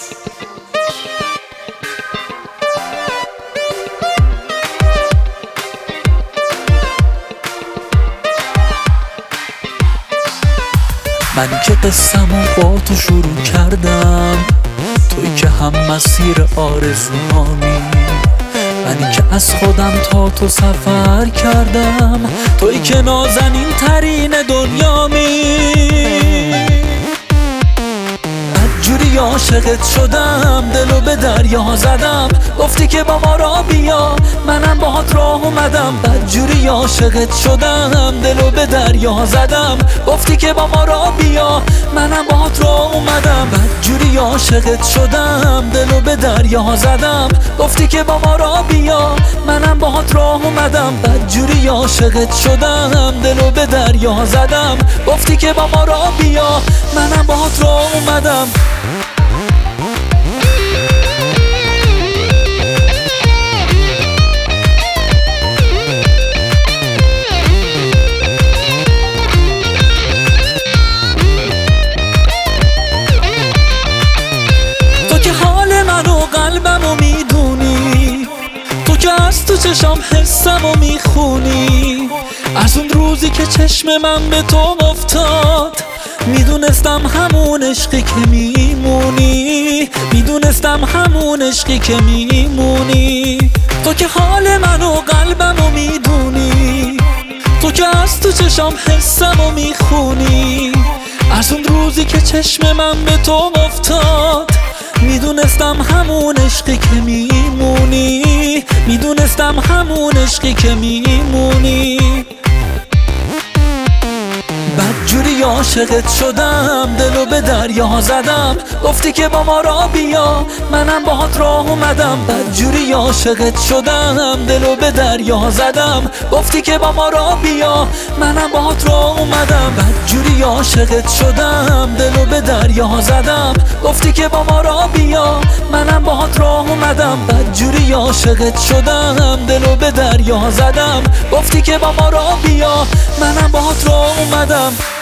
من که قصه‌مو با تو شروع کردم، توی که هم مسیر آرزوهامی. منی که از خودم تا تو سفر کردم، توی که نازنین ترین دنیامی. بدجوری عاشقت شدم، دلو به دریا زدم، گفتی که با ما را بیا، منم باهات راه اومدم. بدجوری عاشقت شدم، دلو به دریا زدم، گفتی که با ما را بیا، منم باهات راه اومدم. بدجوری عاشقت شدم، دلو به دریا زدم، گفتی که با ما را بیا، منم باهات راه اومدم. بدجوری عاشقت شدم، دلو به دریا زدم، گفتی که با ما را بیا، منم باهات راه اومدم. تو که حال منو قلبمو میدونی، تو که از تو چشام حسمو میخونی. از اون روزی که چشم من به تو افتاد، میدونستم همون عشقی که میمونی، میدونستم همون عشقی که میمونی. تو که حال منو قلبمو میدونی، تو که از تو چشام حسمو میخونی. از اون روزی که چشم من به تو افتاد، میدونستم همون عشقی که میمونی، میدونستم همون عشقی که میمونی. بدجوری عاشقت شدم، دلو به دریا زدم، گفتی که با ما را بیا، منم باهات راه اومدم. بدجوری عاشقت شدم، دلو به دریا زدم، گفتی که با ما را بیا، منم باهات راه اومدم. بدجوری عاشقت شدم، دلو به دریا زدم، گفتی که با ما را بیا، منم باهات راه اومدم. بدجوری عاشقت شدم، دلو به دریا زدم، گفتی که با ما را بیا، منم باهات راه اومدم.